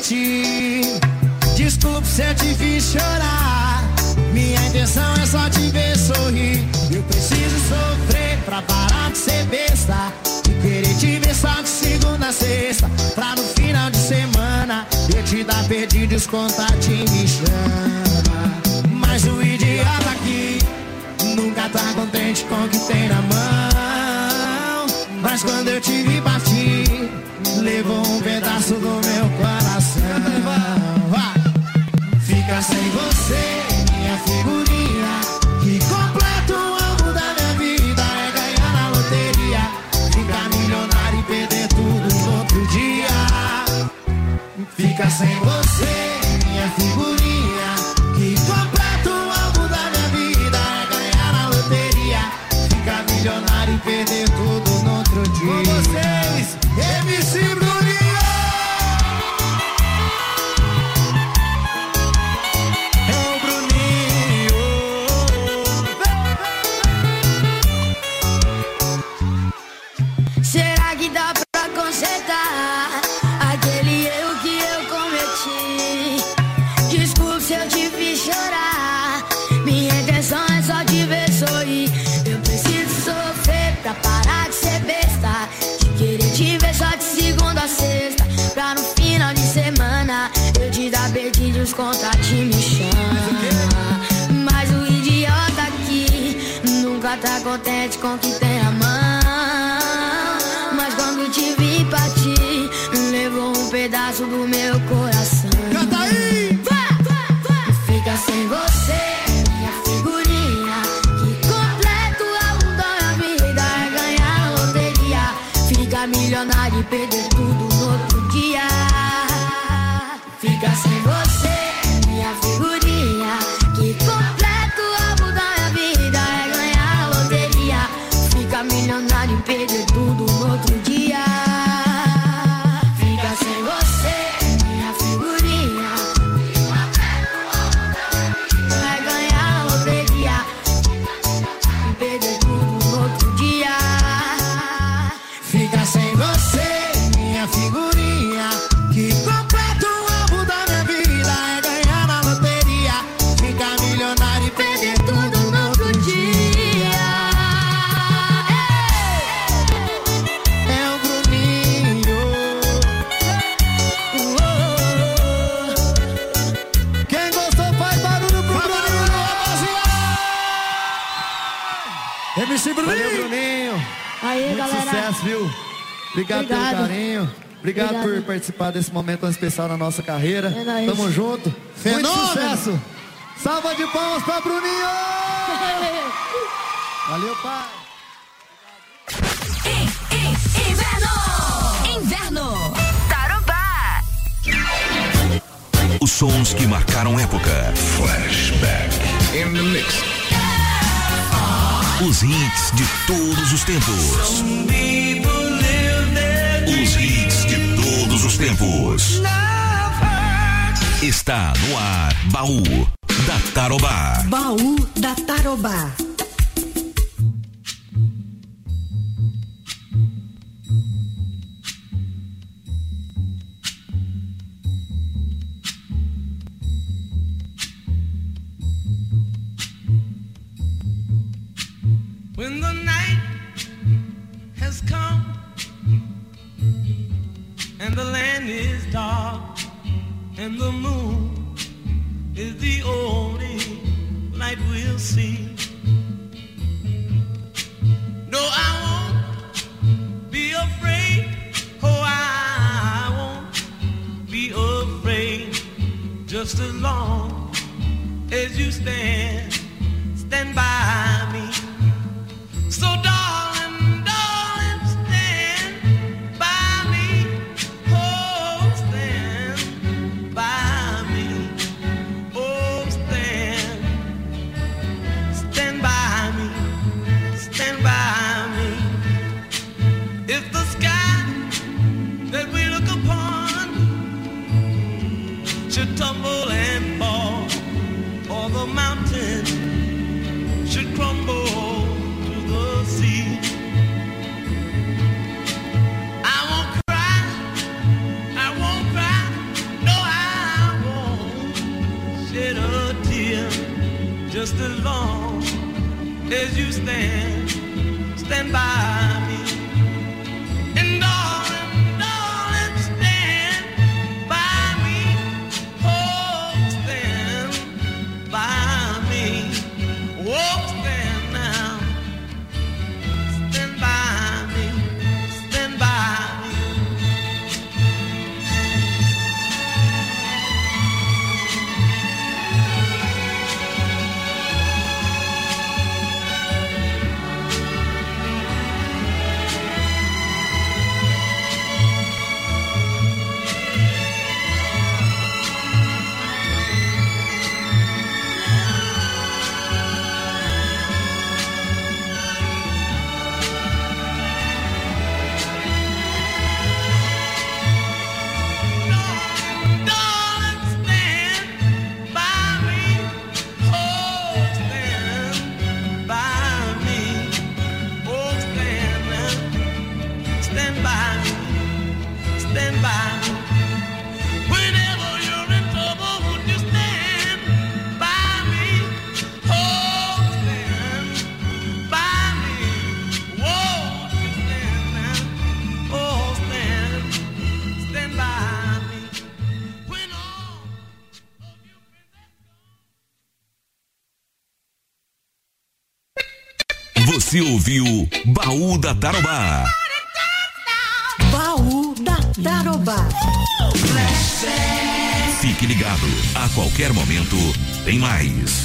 cometi. Desculpe se eu te fiz chorar. Minha intenção é só te ver sorrir. Eu preciso sofrer pra parar de ser besta e querer te ver só de segunda a sexta, pra no final de semana eu te dar perdido e os contatos me chama. Mas o idiota aqui nunca tá contente com o que tem na mão. Mas quando eu te vi partir, levou um pedaço do meu coração. Fica sem você, minha figurinha, que completa o alvo da minha vida. É ganhar na loteria, ficar milionário e perder tudo no outro dia. Fica sem você, minha figurinha, que completa o alvo da minha vida. É ganhar na loteria, ficar milionário e perder tudo no outro dia. Com vocês, MC Bruninho! Pra no final de semana eu te dar beijinhos, os contatos me chama. Mas o idiota aqui nunca tá contente com o que tem a mão. Mas quando te vi partir, levou um pedaço do meu coração. Canta aí! Fica sem você, minha figurinha, que completa o alvo da minha vida. É ganhar a loteria, ficar milionário e perder tudo no outro dia. Fica sem você, minha figurinha, que completa o alvo da minha vida. É ganhar a loteria, ficar milionário e perder tudo no outro dia. Fica sem você, minha figurinha, que completa o alvo da minha vida. É ganhar a loteria e perder tudo no outro dia. Fica sem você, minha figurinha, que completa o alvo da minha vida. É ganhar na loteria, ficar milionário e perder tudo no outro dia. É o Bruninho. Quem gostou faz barulho pro Bruninho, rapaziada. MC Bruninho. Valeu, Bruninho. Aí, Muito galera. sucesso, viu? Obrigado pelo carinho. Obrigado por participar desse momento tão especial na nossa carreira. É nóis. Tamo junto. Fenômeno. Muito sucesso. Salva de palmas pra Bruninho. Valeu, pai. Inverno. Tarobá. Os sons que marcaram época. Flashback. In the mix. Os hits de todos os tempos. Os hits de todos os tempos. Está no ar, Baú da Tarobá. Baú da Tarobá. When the night has come and the land is dark and the moon is the only light we'll see. No, I won't be afraid. Oh, I won't be afraid. Just as long as you stand by me. So darling, darling, stand by me. Oh, stand by me. Oh, stand by me. Stand by me. If the sky that we look upon should tumble and fall, or the mountain should crumble to the sea, I won't cry, no, just as long as you stand by me. And darling, darling, stand by me. Oh, stand by me. Oh, stand now. Stand by me. Stand by me. Você ouviu Baú da Tarobá. Baú da Tarobá. Fique ligado, a qualquer momento tem mais.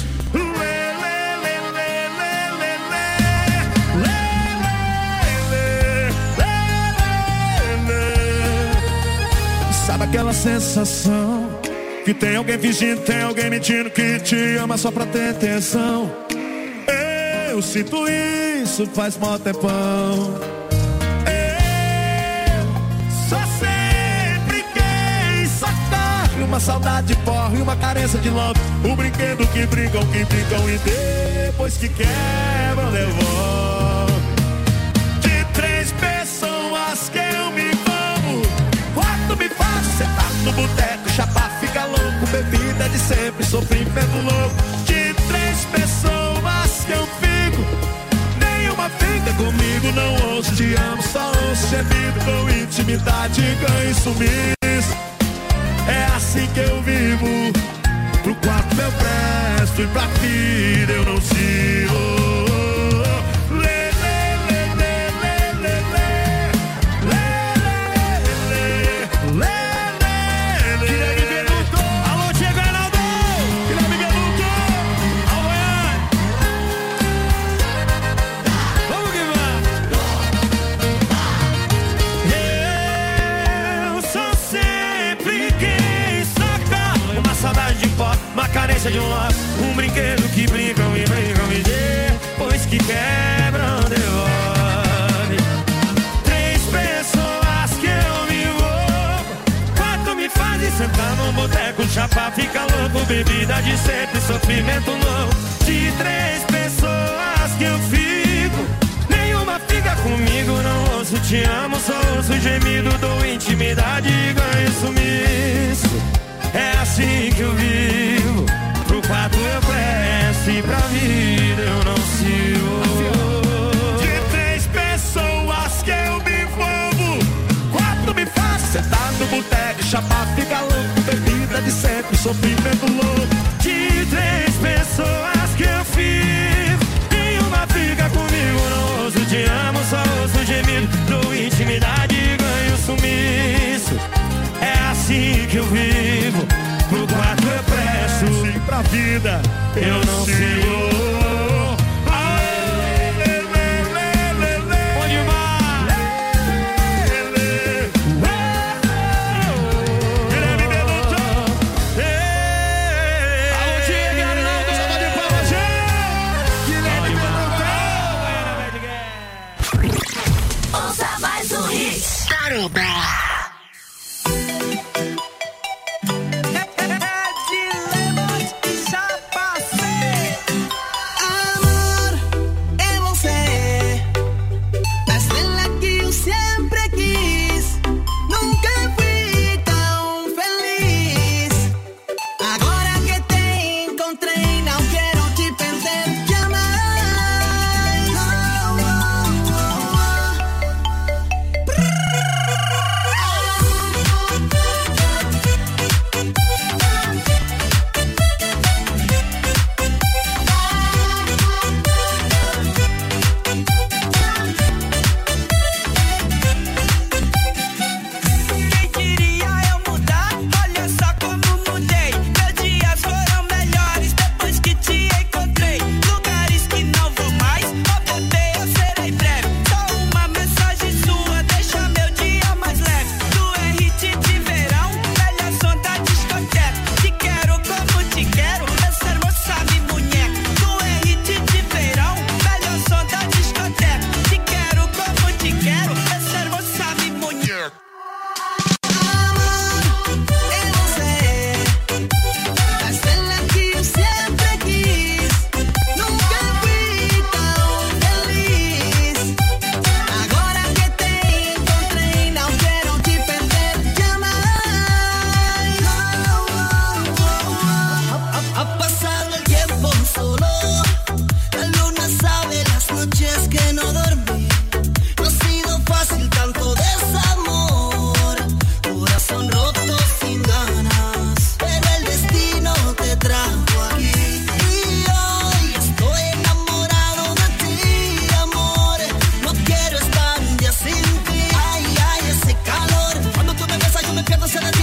Sabe aquela sensação que tem alguém fingindo, tem alguém mentindo que te ama só pra ter atenção? Eu sinto isso faz mó tempão. Eu só sempre quis sacar uma saudade de porra e uma carência de love. O brinquedo que brincam e depois que quebram devolve. De 3 pessoas que eu me amo, 4 me fazem sentar no boteco, chapar, fica louco, bebida de sempre, sofrimento louco. De 3 pessoas que eu fico, nenhuma fica comigo, não ouço te amo, só ouço gemido com intimidade, ganho sumiço. É assim que eu vivo, pro quarto eu presto e pra vida eu não sigo. Uma carência de um love, um brinquedo que brincam e depois que quebram devolve. 3 pessoas que eu me envolvo, 4 me fazem sentar num boteco, chapar, fica louco, bebida de sempre, sofrimento novo. De 3 pessoas que eu fico, nenhuma fica comigo, não ouço te amo, só ouço gemido, dou intimidade e ganho sumiço. É assim que eu vivo, pro quarto eu presto e pra vida eu não sigo. De 3 pessoas que eu me envolvo, 4 me fazem sentar no boteco, chapar, fica louco, bebida de sempre, sofrimento louco. De 3 pessoas que eu fico, nenhuma fica comigo, não ouço te amo, só ouço gemido, dou intimidade e ganho sumiço. É assim que eu vivo, pro quarto eu presto, sim, pra vida eu não sigo. Onde vai? Guilherme Beluto. Alô, tia, Guilherme Beluto. Salva de palmas, Guilherme Beluto. Ouça mais um hit. Tarobá.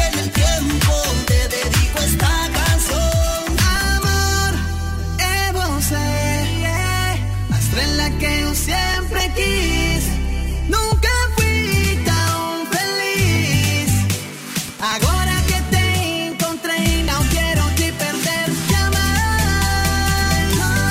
detiene el tiempo, te dedico esta canción. Amor, é você, a estrela que eu sempre quis. Nunca fui tão feliz. Agora que te encontrei, não quero te perder jamais.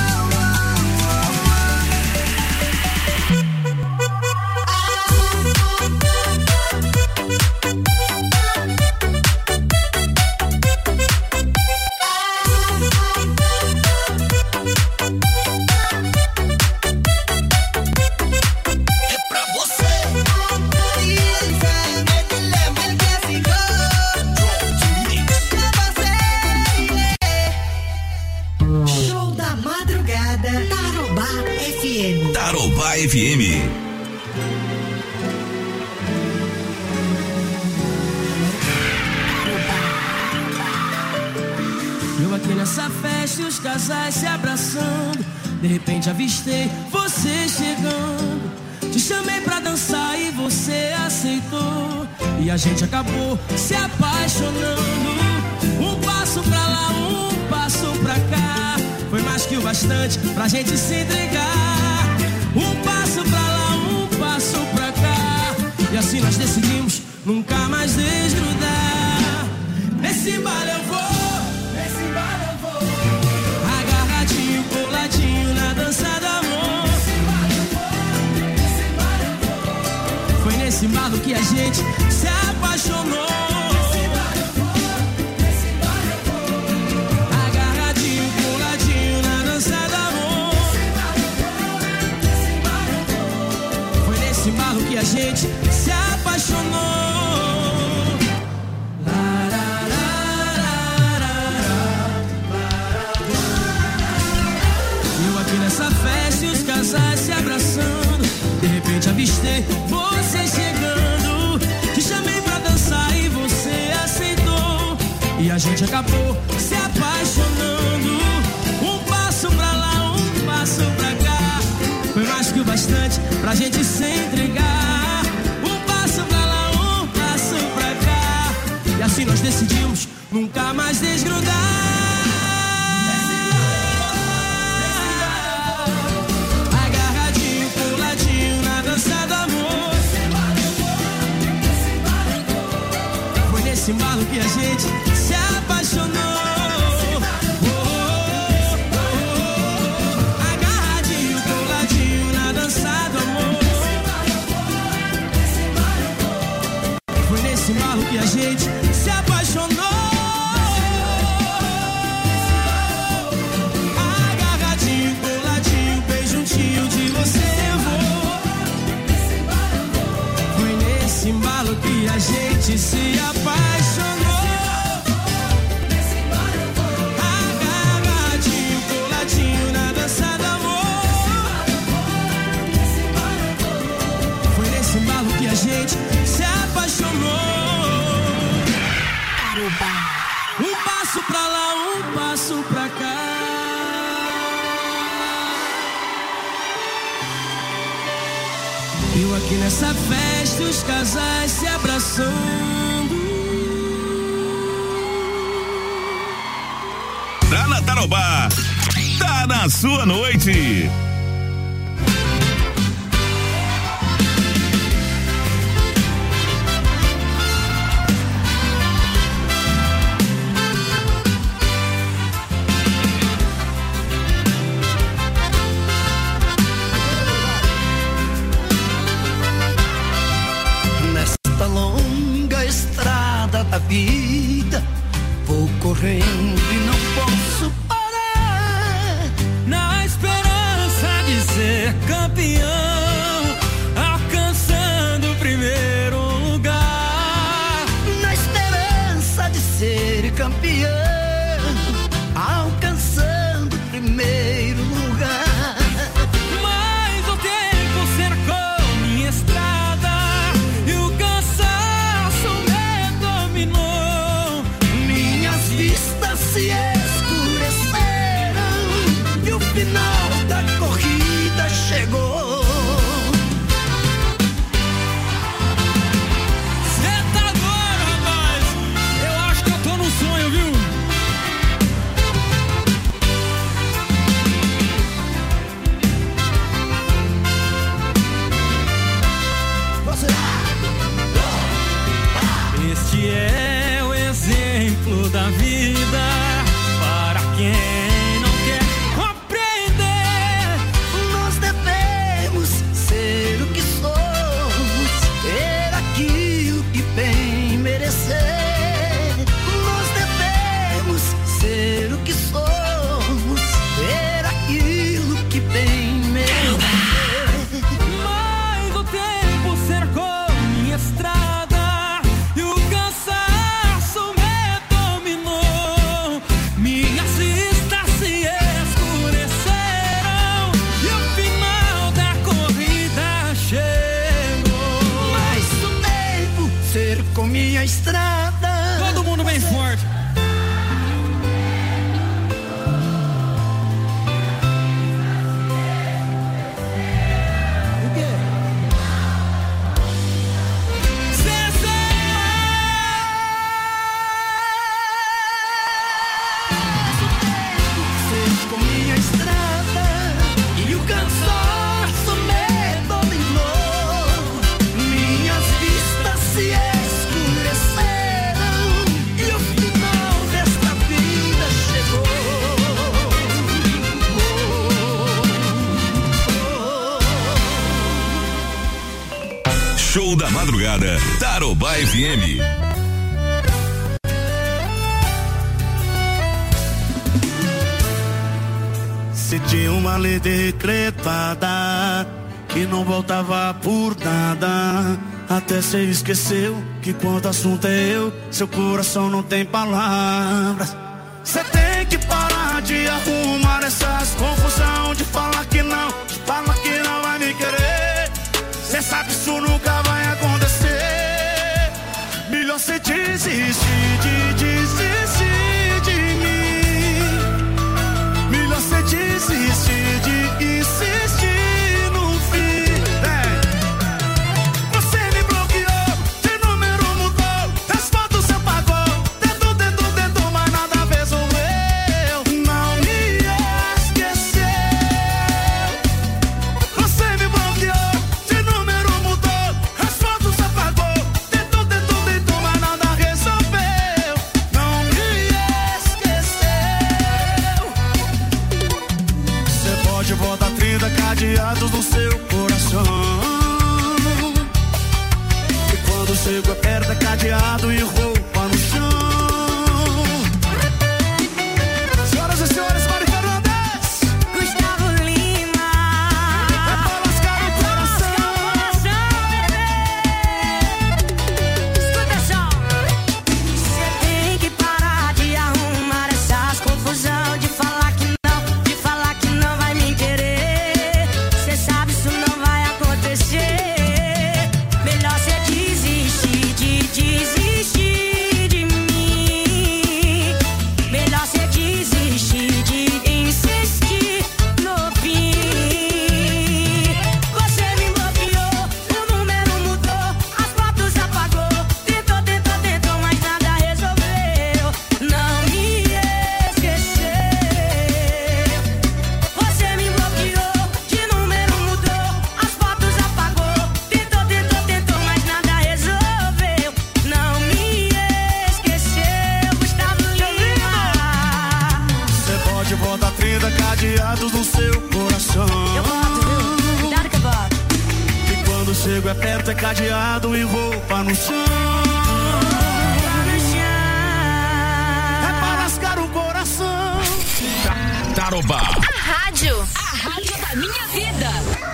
É pra você. Show da madrugada. Tarobá FM. Tarobá FM. Eu aqui nessa festa e os casais se abraçando. De repente avistei você chegando. Te chamei pra dançar e você aceitou. E a gente acabou se apaixonando. Um passo pra lá, um passo pra cá. Foi mais que o bastante pra gente se entregar. Um passo pra lá, um passo pra cá. E assim nós decidimos nunca mais desgrudar. Nesse baile eu vou, nesse baile eu vou. Agarradinho, coladinho na dança do amor. Nesse baile eu vou, nesse baile eu vou. Foi nesse baile que a gente se apaixonou. Nesse baile eu vou, nesse baile eu vou. Agarradinho, coladinho na dança do amor. Nesse baile eu vou. Foi nesse baile que a gente se apaixonou. Nessa festa e os casais se abraçando. De repente avistei você chegando. Te chamei pra dançar e você aceitou. E a gente acabou se apaixonando. Um passo pra lá, um passo pra cá. Foi mais que o bastante pra gente se entregar. Um passo pra lá, um passo pra cá. E assim nós decidimos nunca mais desgrudar. Esse embalo que a gente se apaixonou. Agarradinho, coladinho na dança do amor. Foi nesse embalo que a gente se apaixonou. Agarradinho, coladinho, bem juntinho de você eu vou. Foi nesse embalo que a gente se apaixonou. Agarradinho, coladinho na dança do amor. Foi nesse embalo que a gente se apaixonou. Um passo pra lá, um passo pra cá. Eu aqui nessa festa, os casais se abraçando. Tá na Tarobá, tá na sua noite. Da vida, vou correndo e não posso parar. Na esperança de ser campeão, alcançando o primeiro lugar. Na esperança de ser campeão, alcançando o primeiro lugar. Mas o tempo cercou minha estrada e o cansaço me dominou. Minhas vistas se escureceram e o final da corrida chegou. Senta agora, rapaz, exemplo da vida para quem não quer compreender. Nós devemos ser o que somos, ter aquilo que bem merecer. Nós devemos ser o que somos, ter aquilo que bem merecer. Mas o tempo cercou minha estrada e o cansaço me dominou. Minhas vistas se escureceram e o final da corrida chegou. Mas o tempo cercou minha estrada. Todo mundo bem forte. Cercou minha estrada e o cansaço me dominou. Minhas vistas se escureceram e o final desta vida chegou. Show da madrugada, Tarobá FM. Se tinha uma lei decretada que não voltava por nada, até cê esqueceu que quando o assunto é eu, seu coração não tem palavras. Cê tem que parar de arrumar essas confusão, de falar que não vai me querer. Cê sabe que isso nunca vai acontecer. Melhor cê desistir de mim. Melhor cê desistir de insistir no fim. Você me bloqueou, de número mudou, as fotos você apagou. Tentou, mas nada resolveu. Não me esqueceu. Você me bloqueou, de número mudou, as fotos você apagou. Tentou, mas nada resolveu. Não me esqueceu. Você pode botar 30 cadeados no seu coração, e quando o cego aperta cadeado e roupa no chão. Senhoras e senhores, Mari Fernandes, Gustavo Lima, é pra lascar o coração. escuta só. Você tem que parar de arrumar essas confusão, de falar que não vai me querer. Cê sabe isso não vai acontecer. Melhor cê desistir de mim. Melhor cê desistir de insistir no fim. Você me bloqueou, o número mudou, as fotos apagou. Tentou, mas nada resolveu. Não me esqueceu. Você me bloqueou, de número mudou, as fotos apagou. Tentou, mas nada resolveu. Não me esqueceu. Gustavo Lima. Você pode botar 30 cadeados no seu coração, Eu boto, viu? Cuidado que eu boto. e quando o cego aperta é cadeado e roupa no chão. É pra lascar o coração. Tarobá. A rádio da minha vida.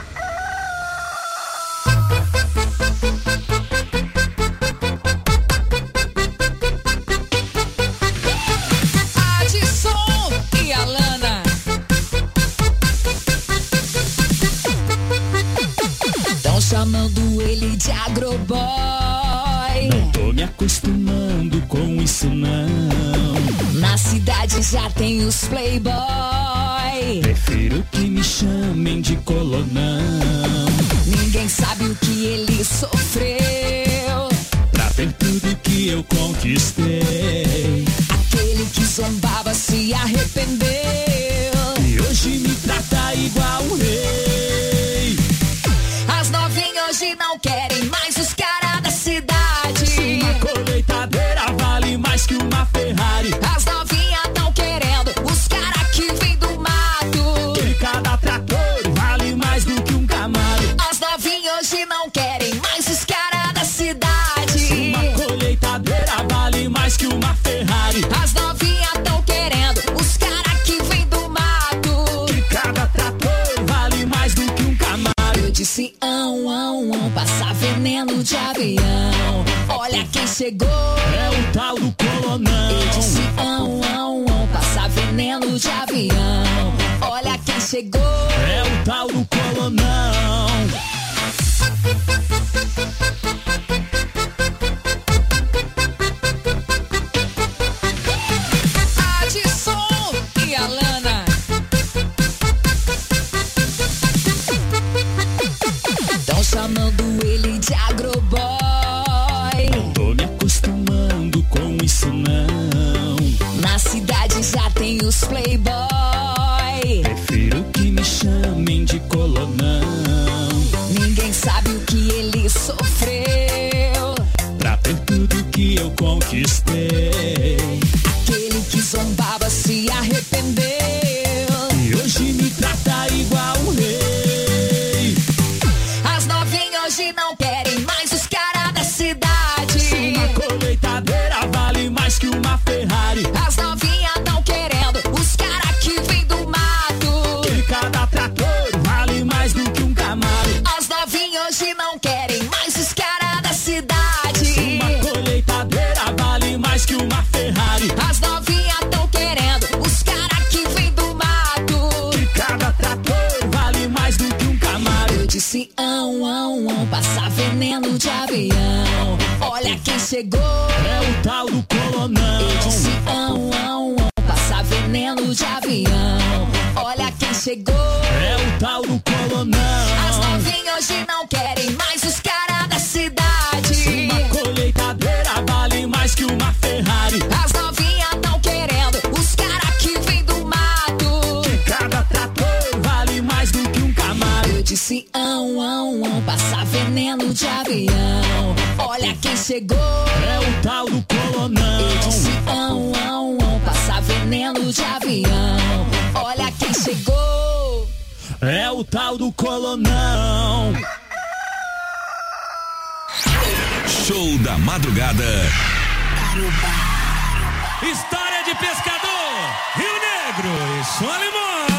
Adson e Alana. Tão chamando ele de agroboy. Não tô me acostumando com isso não. Na cidade já tem os playboy. Prefiro que me chamem de colonão. Ninguém sabe o que ele sofreu Pra ter tudo que eu conquistei. Aquele que zombava se arrependeu E hoje me trata igual um rei. As novinhas hoje não querem mais os caras da cidade. Uma colheitadeira vale mais que uma Ferrari. chegou. É o tal do colonão. Adson e Alana. Tão chamando ele de agroboy. Não tô me acostumando com isso não. Na cidade já tem os playboy. Prefiro que me chamem de colonão. Ninguém sabe o que ele sofreu Pra ter tudo que eu conquistei. Aquele que zombava se arrependeu. E hoje me trata igual um rei. As novinhas hoje não querem mais os caras da cidade. Uma colheitadeira vale mais que uma Ferrari. As novinhas tão querendo os caras que vêm do mato. E cada trator vale mais do que um Camaro. As novinhas hoje não querem mais os caras da cidade. Uma colheitadeira vale mais que uma Ferrari. As novinhas tão querendo os caras que vêm do mato. E cada trator vale mais do que um Camaro. Eu disse passar veneno de avião. Olha quem chegou. É o tal do colonão. Eu disse passar veneno de avião. Olha quem chegou. É o tal do colonão. As novinhas hoje não querem mais os caras da cidade. Uma colheitadeira vale mais que uma Ferrari. As novinhas tão querendo os caras que vêm do mato. E cada trator vale mais do que um Camaro. Eu disse passar veneno de avião. Olha quem chegou. É o tal do colonão. Eu disse passar veneno de avião. Olha quem chegou. É o tal do colonão. Show da madrugada. História de pescador, Rio Negro e Solimões.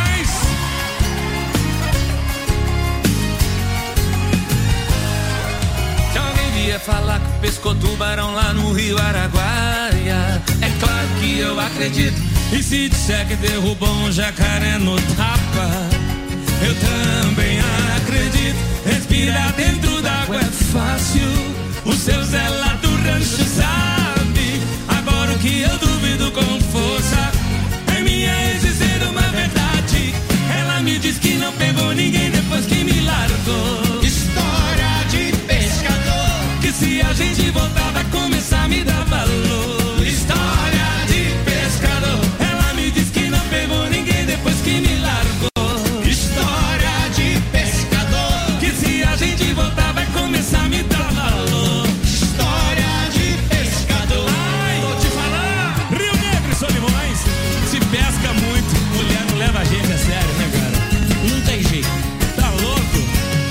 Se alguém vier falar que pescou tubarão lá no Rio Araguaia, é claro que eu acredito. E se disser que derrubou um jacaré no tapa, eu também acredito. Respirar dentro d'água é fácil, o seu Zé lá do rancho sabe. Agora o que eu duvido com força é minha ex dizer uma verdade. Ela me diz que não pegou ninguém depois que me largou. História de pescador, que se a gente voltar vai começar a me dar valor. História de pescador, ela me diz que não pegou ninguém depois que me largou. História de pescador, que se a gente voltar vai começar a me dar valor. História de pescador. Ai, vou te falar. Rio Negro e Solimões. Se pesca muito, mulher não leva a gente a sério, né, cara? Não tem jeito. Tá louco?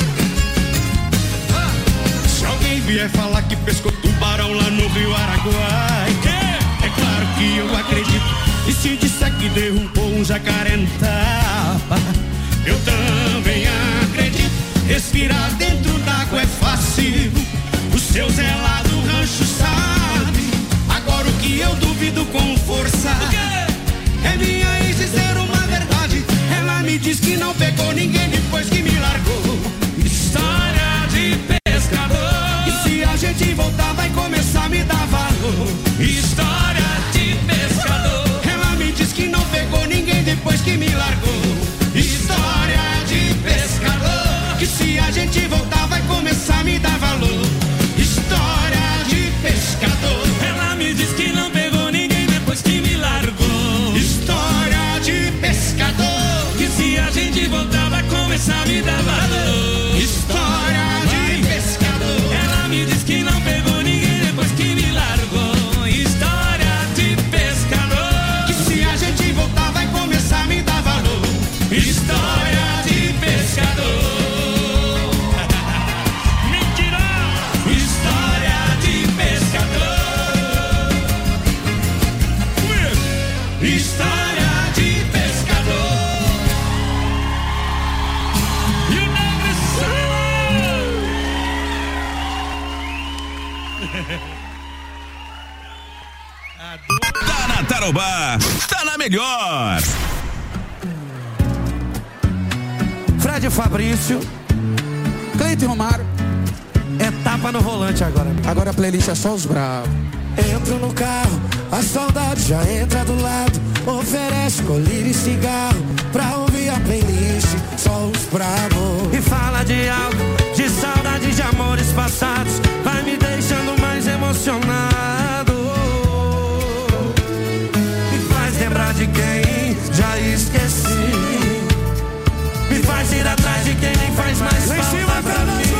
Se alguém vier falar que pescou tubarão lá no Rio Araguaia, é claro que eu acredito. E se disser que derrubou um jacaré no tapa, eu também acredito. Respirar dentro d'água é fácil, o seu Zé lá do rancho sabe. Agora o que eu duvido com força é minha ex dizer uma verdade. Ela me diz que não pegou ninguém depois que me largou. História de pescador, E se a gente voltar vai começar a me dar valor. história de pescador, Ela me diz que não pegou ninguém depois que me largou. história de pescador, Que se a gente voltar vai começar a me dar valor. História de pescador. ela me diz que não pegou ninguém depois que me largou. História de pescador. Que se a gente voltar vai começar a me dar valor. História de pescador. Ela me diz que não pegou ninguém depois que me largou. História de pescador, Que se a gente voltar vai começar a me dar valor. história de pescador. Mentira! História de pescador. História de pescador. Rio Negro e Solimões. Tá na Tarobá, tá na melhor. Fred Fabrício, Cleiton Romário. É tapa no volante agora. Agora a playlist é só os bravos. Entro no carro, a saudade já entra do lado. Oferece colírio e cigarro pra ouvir a playlist, só os bravos. E fala de algo, de saudade de amores passados. Vai me deixando mais emocionado. Me faz lembrar de quem já esqueci. Me faz ir atrás de quem nem faz mais falta pra mim.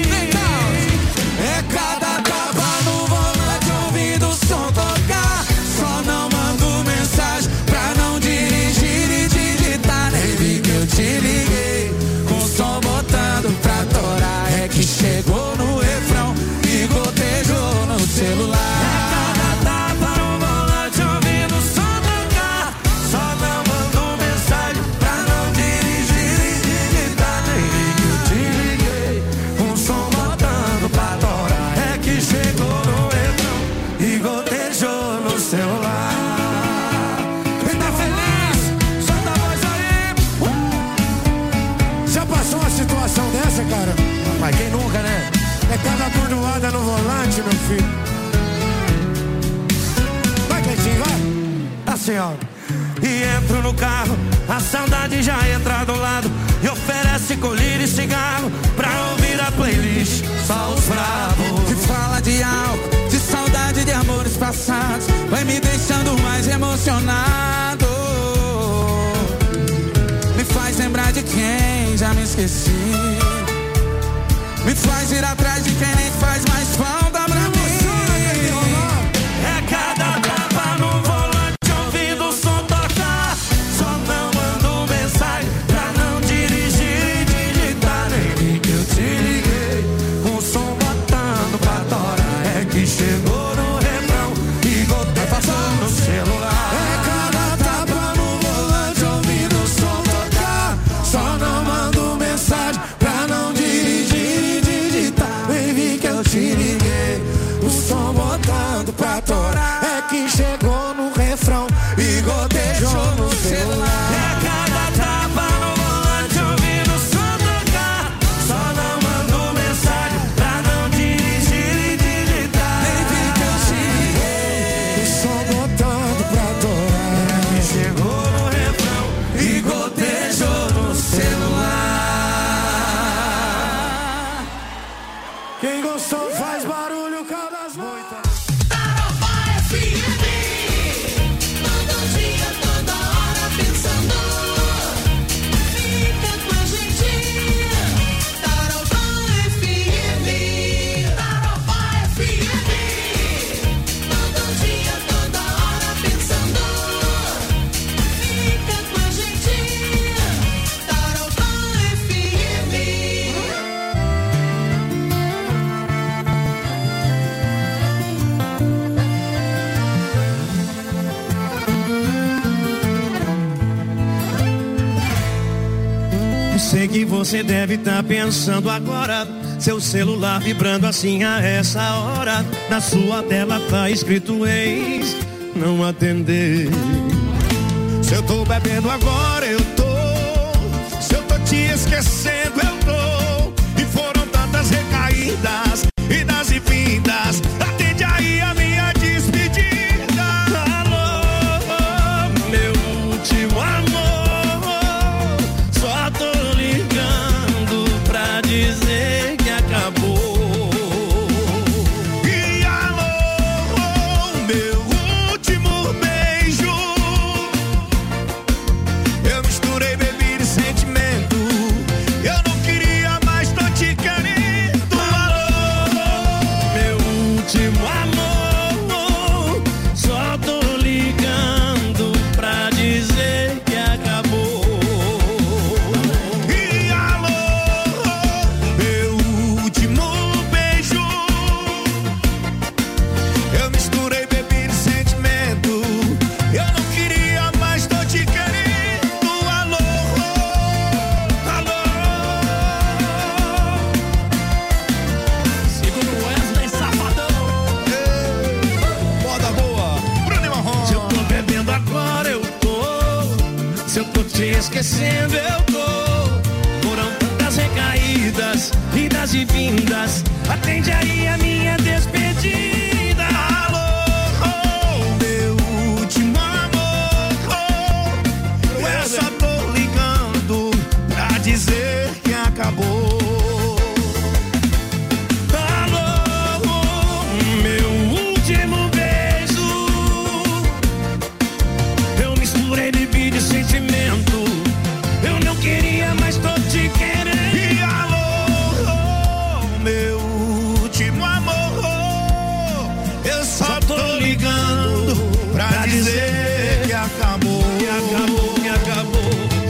É cada tapa no volante ouvindo o som tocar. Só não mando mensagem pra não dirigir e digitar. Nem vi que eu te liguei com o som botando pra torar. É que chegou no refrão e gotejou no celular. É cada tapa no volante ouvindo o som tocar. Só não mando mensagem pra não dirigir e digitar. Nem vi que eu te liguei com o som botando pra torar. É que chegou no refrão e gotejou no celular. Quem tá feliz, solta a voz aí. Já passou uma situação dessa, cara? Mas quem nunca, né? É cada bordoada no volante, meu filho. Vai, Cleitinho, vai. Assim, ó. E entro no carro, a saudade já entra do lado. E oferece colírio e cigarro pra ouvir a playlist, só os bravos. Que fala de álcool, de saudade de amores passados. Vai me deixando mais emocionado. Me faz lembrar de quem já me esqueci. Me faz ir atrás de quem nem faz mais falta pra mim. É cada tapa no volante ouvindo o som tocar. Só não mando mensagem pra não dirigir e digitar. Nem vi que eu te liguei com o som botando pra torar. É que chegou no refrão e gotejou no celular. É cada tapa no volante ouvindo o som tocar. Só não mando mensagem pra não dirigir e digitar. Nem vi que eu te liguei, o som botando pra torar. É que chegou no refrão e gotejou no celular. É cada tapa no volante ouvindo o som tocar. Só não mando mensagem pra não dirigir e digitar. Nem vi que eu te liguei, o som botando pra torar. É que chegou no refrão E gotejou no celular. Quem gostou faz barulho, Caldas Moita. Todo dia, toda hora pensando. Fica com a gente. Tarobá FM. Tarobá FM. Todo dia, toda hora pensando. Fica com a gente. Tarobá FM. Sei que você deve estar pensando agora, seu celular vibrando assim a essa hora. Na sua tela tá escrito ex, não atender. Se eu tô bebendo agora, eu tô. Se eu tô te esquecendo, eu tô. E foram tantas recaídas, idas e vindas. Atende aí a minha despedida. Alô, meu último amor. Só tô ligando pra dizer que acabou. E alô, meu último beijo. Eu misturei bebida e sentimento. Eu não queria mais, tô te querendo. Alô, meu último amor. Só tô ligando pra dizer que acabou. E alô, meu último beijo. Eu misturei bebida e sentimento. Eu não queria mais, tô te querendo. Alô, alô. Segura o Wesley Safadão. Moda boa, Bruno e Marrom. Se eu tô bebendo agora, eu tô. Se eu tô te esquecendo, eu tô. Foram idas e vindas. Atende aí a minha despedida. Alô, meu último amor, eu só tô ligando pra dizer que acabou. Dizer que acabou, que acabou.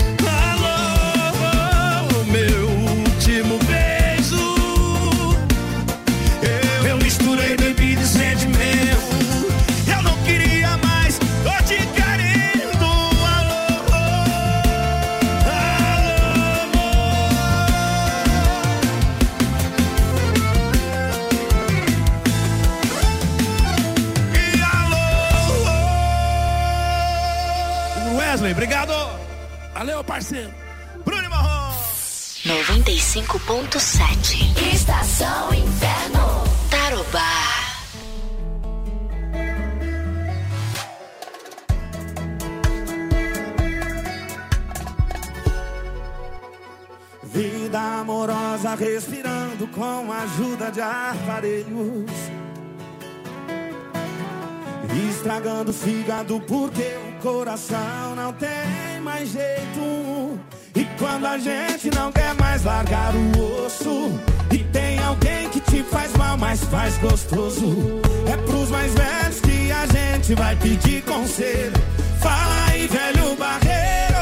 Alô, meu último beijo. Eu misturei bebida e sentimento. Eu não queria mais, tô te querendo. Alô, Wesley, obrigado. Valeu, parceiro. Bruno Marrom. 95.7 Estação Inverno. Tarobá. Vida amorosa respirando com a ajuda de aparelhos, estragando o fígado porque o coração não tem mais jeito. E quando a gente não quer mais largar o osso, e tem alguém que te faz mal, mas faz gostoso, é pros mais velhos que a gente vai pedir conselho. Fala aí, velho barreiro,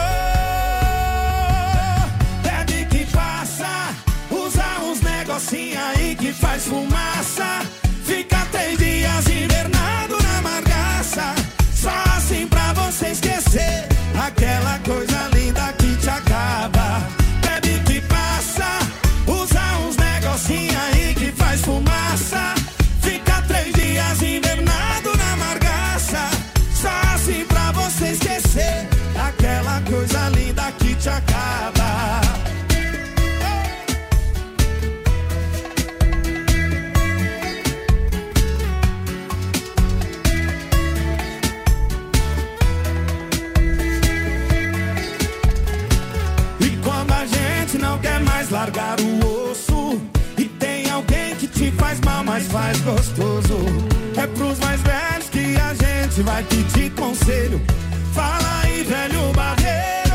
bebe que passa, usa uns negocinho aí que faz fumaça, fica 3 dias invernado na margaça, só assim pra você esquecer aquela coisa linda que te acaba. Bebe que passa, usa uns negocinho aí que faz fumaça, fica 3 dias invernado na margaça, só assim pra você esquecer aquela coisa linda que te acaba. Não quer mais largar o osso, e tem alguém que te faz mal, mas faz gostoso, é pros mais velhos que a gente vai pedir conselho. Fala aí, velho barreiro,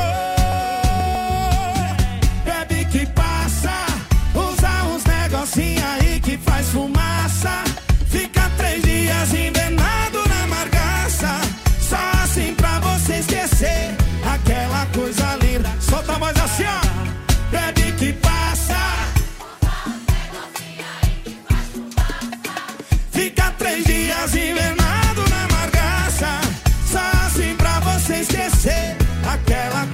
bebe que passa, usa uns negocinho aí que faz fumaça, fica 3 dias invernado na margaça, só assim pra você esquecer aquela coisa linda. Solta a voz assim, ó. Bebe que passa, fica 3 dias invernado na margaça, só assim pra você esquecer aquela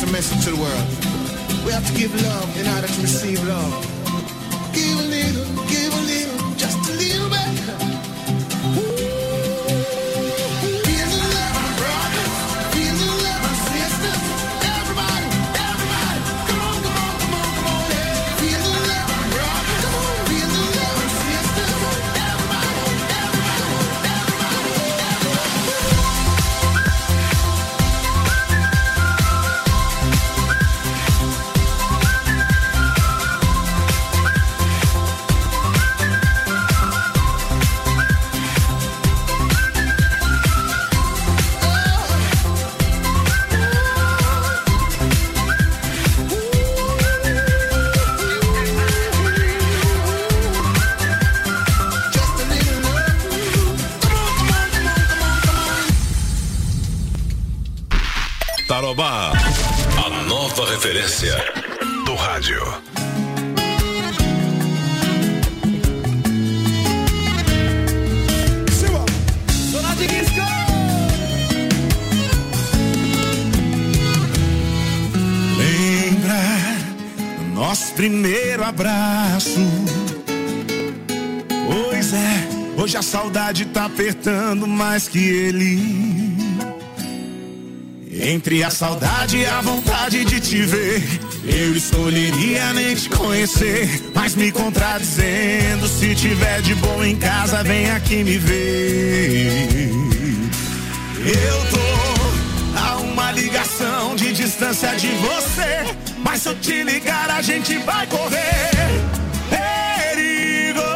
a message to the world. We have to give love in order to receive love. Give a little, just a little bit. Feel the love, my brothers. Feel the love, my sisters. Everybody, everybody. Come on, come on, come on, come on. Yeah. Feel the love, my brothers. Come on. Feel the love, my sisters. Everybody, everybody, Tarobá, a nova referência do rádio. Dona de Risco! Lembra do nosso primeiro abraço? Pois é, hoje a saudade tá apertando mais que ele. Entre a saudade e a vontade de te ver, eu escolheria nem te conhecer, mas me contradizendo. Se tiver de boa em casa, vem aqui me ver. Eu tô a uma ligação de distância de você, mas se eu te ligar a gente vai correr. Perigo,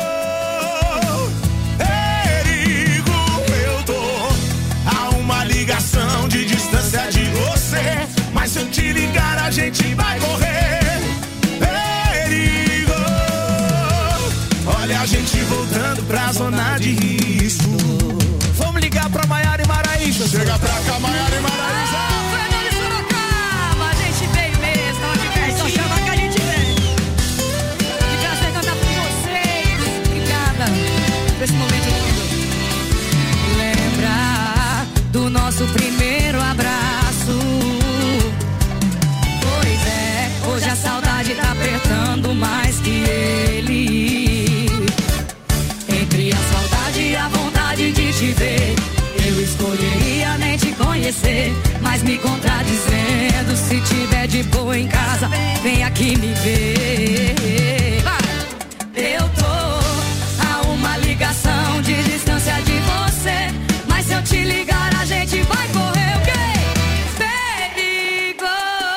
perigo. Eu tô a uma ligação de distância de você, mas se eu te ligar a gente vai correr. Perigo. Olha a gente voltando pra zona de risco. Vamos ligar pra Maiara e Maraísa. Chega pra cá, Maiara e Maraísa. Fernando e Sorocaba, a gente veio mesmo, tava divertido. Só chama que a gente vem. Que prazer cantar com vocês. Obrigada por esse momento lindo. Lembra do nosso primeiro abraço? Pois é, hoje a saudade tá apertando mais que ele. Entre a saudade e a vontade de te ver, eu escolheria nem te conhecer, mas me contradizendo. Se tiver de boa em casa, vem aqui me ver. Vai. Eu tô a uma ligação de distância de você, mas se eu te ligar a gente vai correr. O quê? Perigo,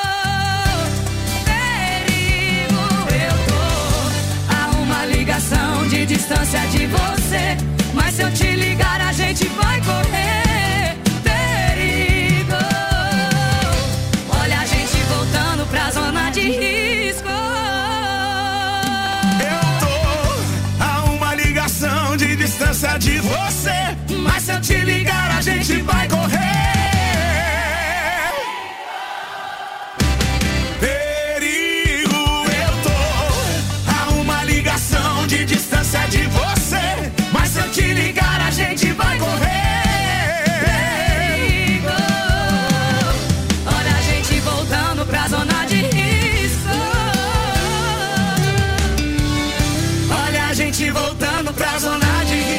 perigo. Eu tô a uma ligação de distância de você, mas se eu te ligar a gente vai correr. Perigo. Olha a gente voltando pra zona de risco. Eu tô a uma ligação de distância de você, mas se eu te ligar a gente vai correr. Perigo. Eu tô a uma ligação de distância de você, mas se eu te ligar a gente vai correr. Perigo. Olha a gente voltando pra zona de risco. Olha a gente voltando pra zona de risco.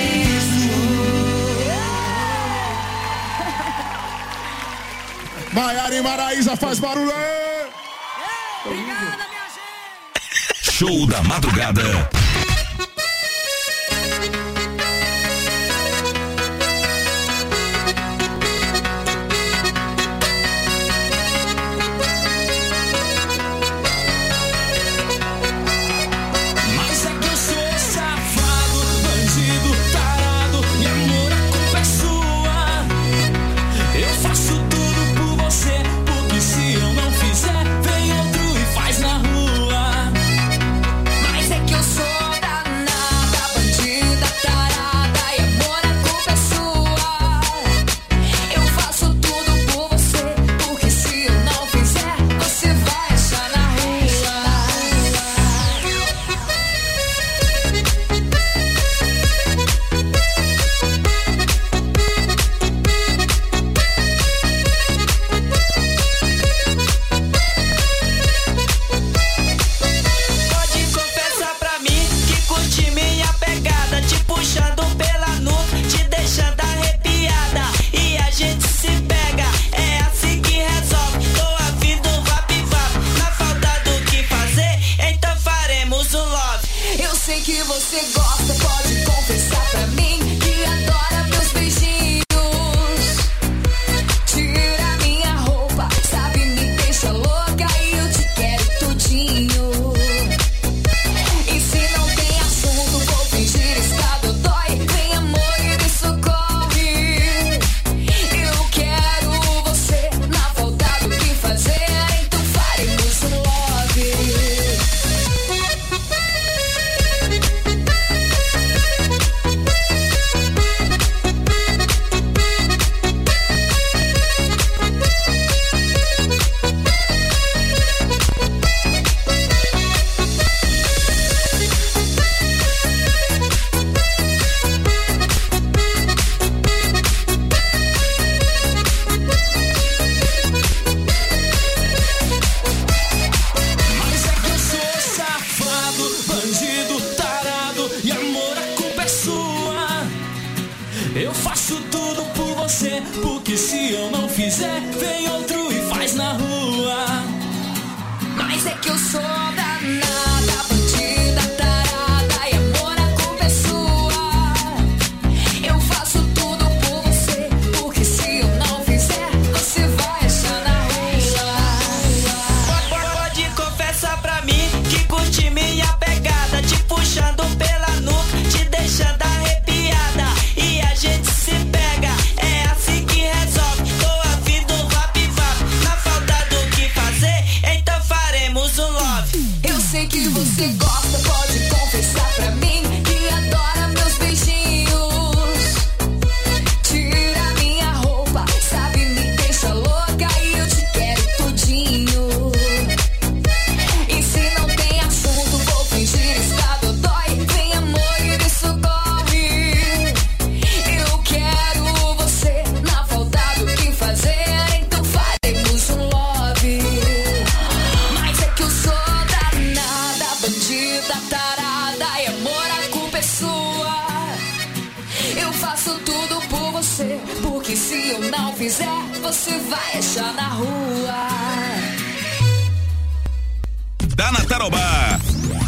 Maiara e Maraísa faz barulho. Obrigada, minha gente. Show da madrugada. Mas é que eu sou safado, bandido, tarado, e amor, a culpa é sua. Eu faço tudo por você, porque se eu não fizer, vem outro e faz na rua. Mas é que eu sou sei que você gosta, pode confessar pra mim que adora meus beijinhos. Tira minha roupa, sabe, me deixa louca e eu te quero tudinho. E se não tem assunto, vou fingir estar dodói. Vem amor e me socorre. Eu quero você, na falta do que fazer, então faremos um love. Mas é que eu sou safado, bandido, tarado, e amor, a culpa é sua. Eu faço tudo por você, porque se eu não fizer, vem outro e faz na rua. Mas é que eu sou danada, bandida, tarada, e amor, a culpa é sua. Eu faço tudo por você, porque se eu não fizer, você vai achar na rua. Pode confessar pra mim que curte minha pegada, te puxando pela nuca, te deixando arrepiada, e a gente se pega, é assim que resolve. Tô a fim do vap-vap, na falta do que fazer, então faremos um love. Eu sei que você gosta, pode confessar pra mim que adora meus beijinhos. Tira minha roupa, sabe, me deixa louca e eu te quero tudinho. E se não tem assunto, vou fingir estar dodói. Vem amor e me socorre. Eu quero você, na falta do que fazer, então faremos um love. Mas é que eu sou danada, bandida, tarada, e amor, a culpa é sua. Eu faço tudo por você, porque se eu não fizer, você vai achar na rua. Tá na Tarobá.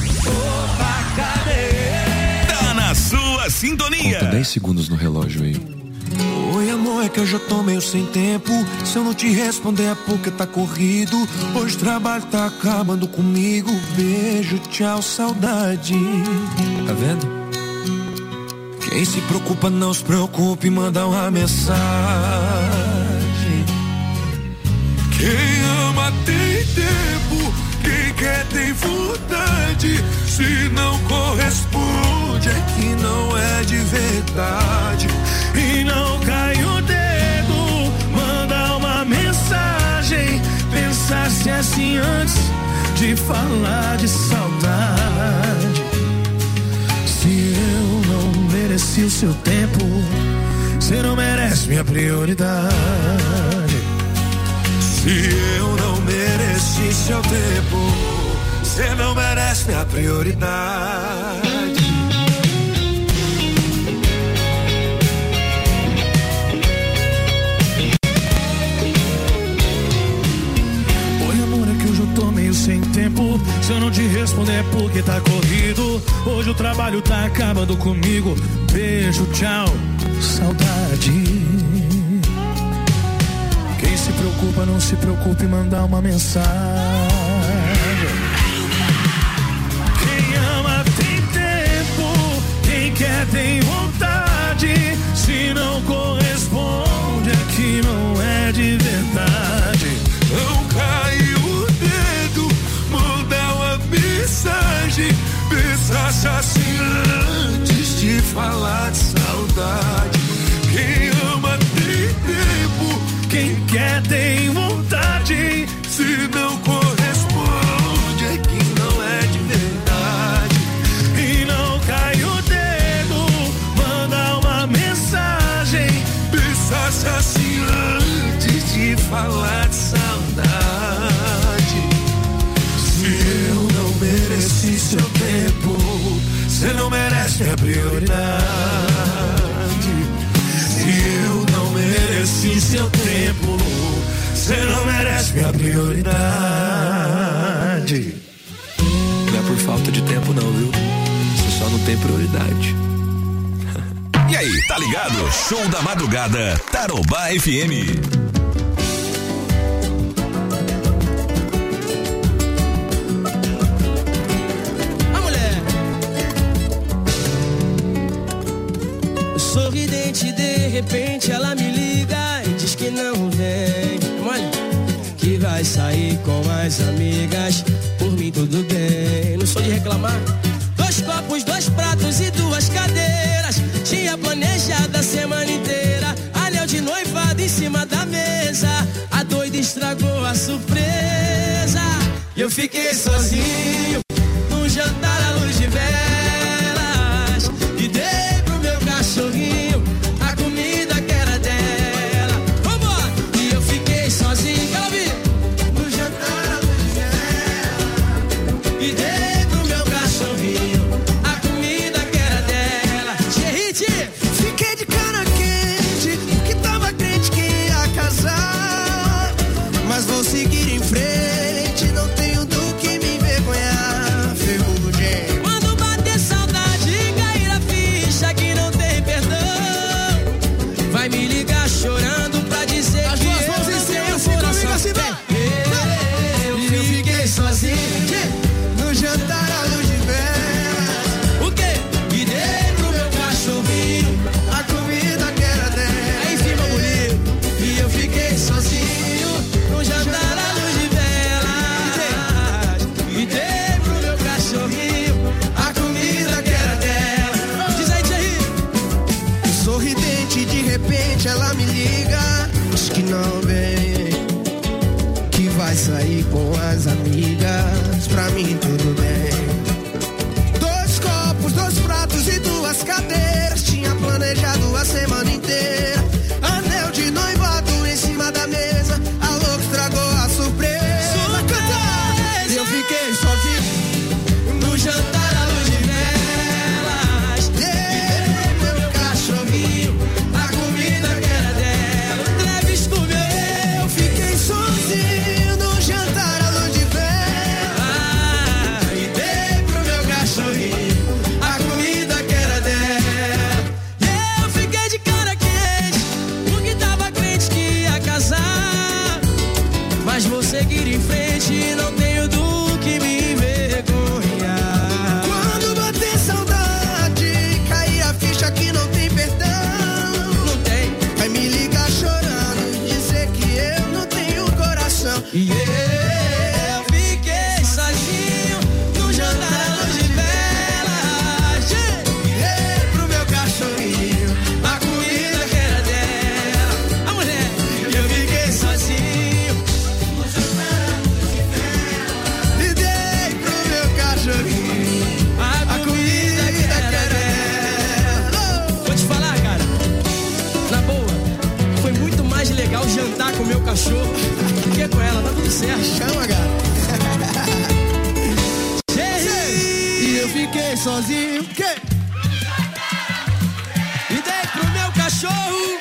Tá na sua sintonia. Conta 10 segundos no relógio aí. Oi amor, é que eu já tô meio sem tempo. Se eu não te responder é porque tá corrido. Hoje o trabalho tá acabando comigo. Beijo, tchau, saudade. Tá vendo? Quem se preocupa não se preocupe, manda uma mensagem. Quem ama tem tempo, quem quer tem vontade. Se não corresponde é que não é de verdade. E não cai o dedo, manda uma mensagem. Pensasse assim antes de falar de saudade. Se eu não mereci o seu tempo, você não merece minha prioridade. Se eu não mereci seu tempo, você não merece minha prioridade. Oi amor, é que hoje eu tô meio sem tempo. Se eu não te responder é porque tá corrido. Hoje o trabalho tá acabando comigo. Beijo, tchau, saudade. Quem se preocupa, não se preocupe, mandar uma mensagem. Quem ama tem tempo, quem quer tem vontade. Se não corresponde é que não é de verdade. Não cai o dedo, manda uma mensagem. Pensasse assim antes de falar de saudade. Quem ama tem tempo, quem quer tem vontade. Se não corresponde é que não é de verdade. E não cai o dedo, manda uma mensagem. Pensasse assim antes de falar de saudade. Se eu não mereci seu tempo, você não merece minha prioridade. Se eu não mereci seu tempo, você não merece minha prioridade. Não é por falta de tempo não, viu? Você só não tem prioridade. E aí, tá ligado? Show da Madrugada, Tarobá FM. Sorridente, de repente ela me liga e diz que não vem. Olha, que vai sair com as amigas. Por mim tudo bem, não sou de reclamar. 2 copos, 2 pratos e 2 cadeiras. Tinha planejado a semana inteira. Anel de noivado em cima da mesa. A doida estragou a surpresa. Eu fiquei sozinho num jantar à luz de velas. E dei pro meu cachorrinho a comida que era dela. Vambora! E eu fiquei sozinho, quero ouvir? No jantar à luz de velas. E dei pro meu cachorrinho a comida que era dela. Gerrite! Fiquei de cara quente, porque tava crente que ia casar. Mas vou seguir em frente, não tenho do que me envergonhar. Ferrugem. Quando bater saudade e cair a ficha que não tem perdão, vai me ligar chorando pra dizer as que duas eu mãos não em cima, tenho assim coração. comigo, assim, vai. Eu fiquei sozinho no jantar à luz de velas. O quê? E dei pro meu cachorrinho a comida que era dela. aí em cima, bonito. E eu fiquei sozinho no jantar à luz de velas. E dei pro meu cachorrinho a comida que era dela. Diz aí, Thierry. Sorridente, de repente ela me liga, diz que não vem, que vai sair com as amigas. Pra mim tudo bem. 2 copos, 2 pratos e 2 cadeiras. Tinha planejado a semana inteira. Anel de noivado em cima da mesa. A louca estragou a surpresa. E eu fiquei sozinho No jantar à luz de velas. dei pro meu cachorrinho A comida que era dela. O Travis comeu. Eu fiquei sozinho no jantar à luz de velas. E dei pro meu cachorrinho a comida que era dela. Eu fiquei de cara quente, porque tava crente que ia casar. Mas vou seguir em frente, não tenho do que me envergonhar. Quando bater saudade, cair a ficha que não tem perdão. Não tem. Vai me ligar chorando, dizer que eu não tenho coração. E eu fiquei sozinho no jantar à luz de velas. Dei pro meu cachorrinho A comida que era dela. A mulher. Eu fiquei sozinho. e dei pro meu cachorrinho A comida que era dela. Vou te falar, cara. Na boa, foi muito mais legal jantar com o meu cachorro do que com ela. Tá tudo certo. Chama, gato. E eu fiquei sozinho. Que? E dei pro meu cachorro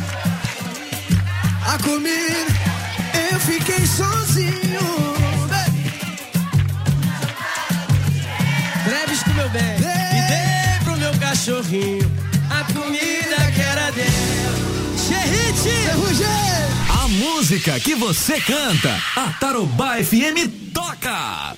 A comida, eu fiquei sozinho. Travis comeu bem. E dei pro meu cachorrinho a comida que era dela. Xerrite! Ferrugem. A música que você canta, a Tarobá FM toca.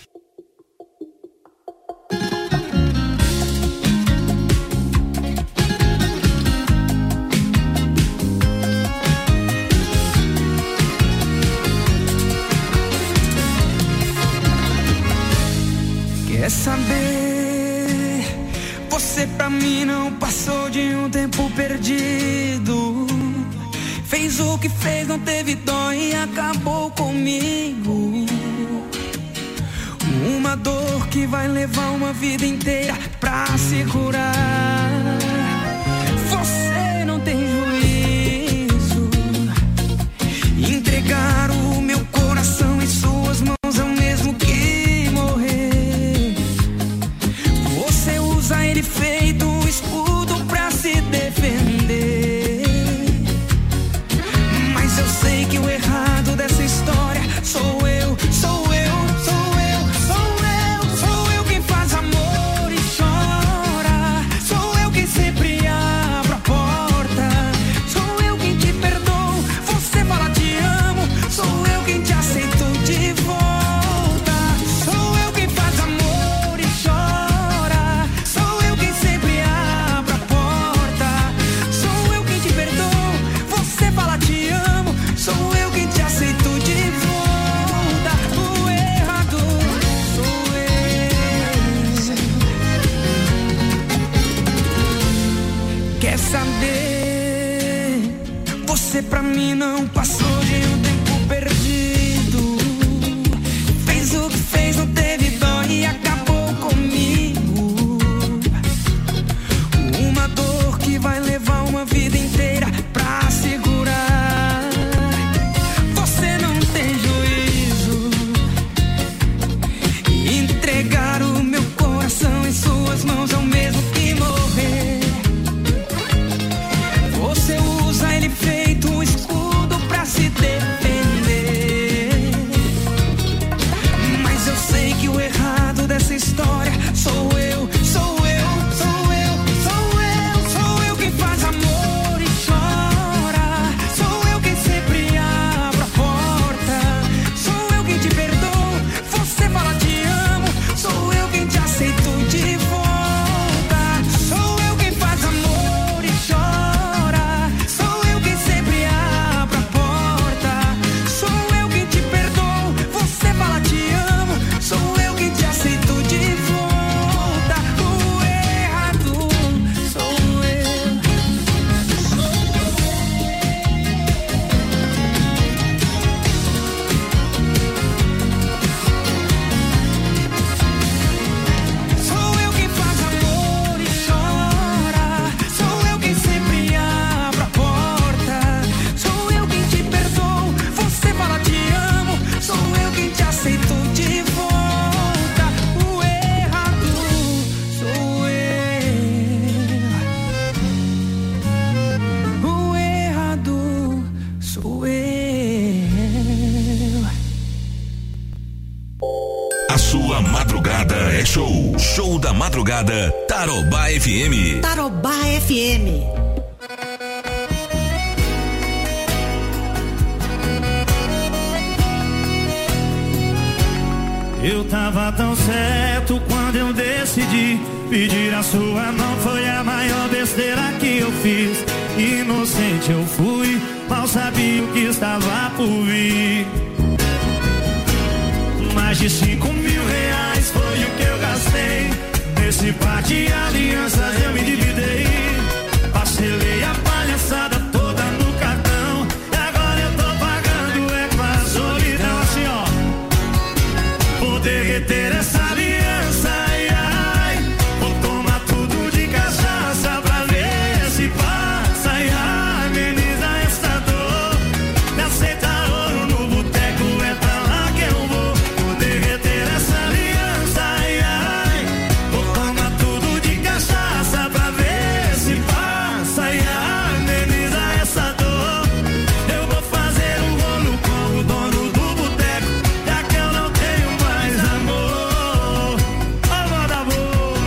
Quer saber? Você pra mim não passou de um tempo perdido. Fez o que fez, não teve dó e acabou comigo. Uma dor que vai levar uma vida inteira pra se curar. Você não tem juízo. Entregar o meu coração em suas mãos é o mesmo que morrer. Você usa ele feito um escudo pra se defender. Mas eu sei que o errado dessa história sou eu, sou eu, sou eu, sou eu, sou eu quem faz amor e chora. Quer saber? Você pra mim não passou de um tempo perdido. Fez o que fez, não teve dó e acabou comigo. Uma dor que vai levar uma vida inteira pra segurar. Você não tem juízo. Entregar o meu coração em suas mãos é o mesmo que morrer. Você usa ele feito um escudo pra se defender. Mas eu sei que o errado dessa história sou eu, sou eu, sou eu, sou eu, sou eu quem faz amor e chora. Sou eu quem sempre abre a porta. Sou eu quem te perdoa. Você fala te amo. Sou eu quem te aceito de volta. Sou eu quem faz amor e chora. Sou eu quem sempre abre a porta. Sou eu quem te perdoa. Você fala te amo. Sou eu quem te aceito de volta. O errado sou eu. Sou eu quem faz amor e chora. Sou eu quem sempre abre a porta. Sou eu quem te perdoa. Você fala te amo. Sou eu quem te aceito de volta. O errado sou eu. O errado sou eu. A sua madrugada é show. Show da madrugada, Tarobá FM. Tarobá FM. Eu tava tão certo quando eu decidi pedir a sua mão. Foi a maior besteira que eu fiz. Inocente eu fui, mal sabia o que estava por vir. Mais de 5 mil reais foi o que eu gastei. Nesse par de alianças eu me endividei. Parcelei a palhaçada toda no cartão. E agora eu tô pagando é com a solidão. Assim ó, vou derreter essa aliança, ai, ai. Vou tomar tudo de cachaça pra ver se passa, ai, ai. Ameniza essa dor. Me aceita ouro no boteco, é pra lá que eu vou. Vou derreter essa aliança, ai, ai. Vou tomar tudo de cachaça pra ver se passa, ai, ai. Ameniza essa dor. Eu vou fazer um rolo com o dono do boteco, já que eu não tenho mais amor. Ó, moda boa.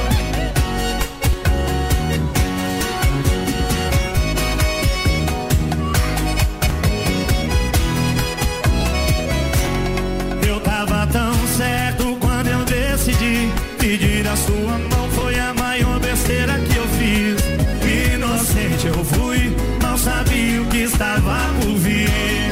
Eu tava tão certo quando eu decidi pedir a sua mão. Foi a maior besteira que eu fiz. Inocente eu fui, não sabia o que estava por vir.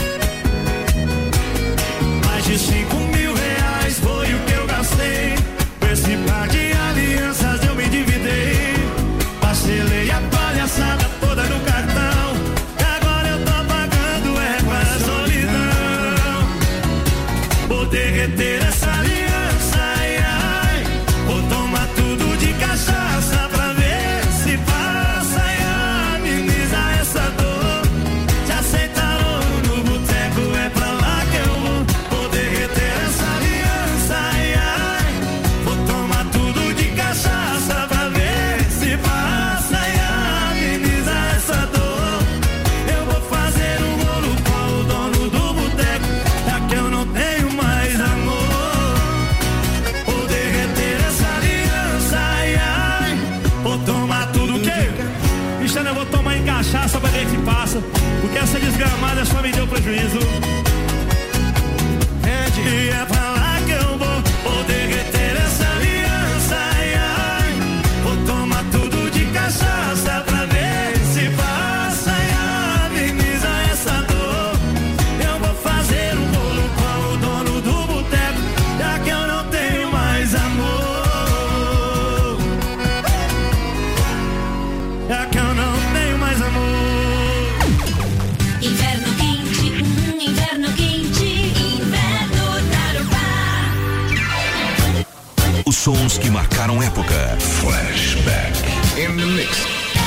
Mais de 5 mil reais foi o que eu gastei. Com esse par de alianças eu me endividei. Parcelei a palhaçada toda no cartão. E agora eu tô pagando é com a solidão. Vou derreter essa aliança, ai, ai. Vou tomar tudo de cachaça pra ver se passa, ai, ai. Ameniza essa dor. Te aceitaram no boteco, é pra lá que eu vou. Vou derreter essa aliança, ai, ai. Vou tomar tudo de cachaça pra ver se passa, ai, ai. Ameniza essa dor. Eu vou fazer um rolo com o dono do boteco, já que eu não tenho mais amor. Vou derreter essa aliança, ai, ai. Vou tomar tudo que... Cristiano, eu vou tomar em cachaça pra ver se passa, porque essa desgramada só me deu prejuízo. E é pra lá que eu vou. Vou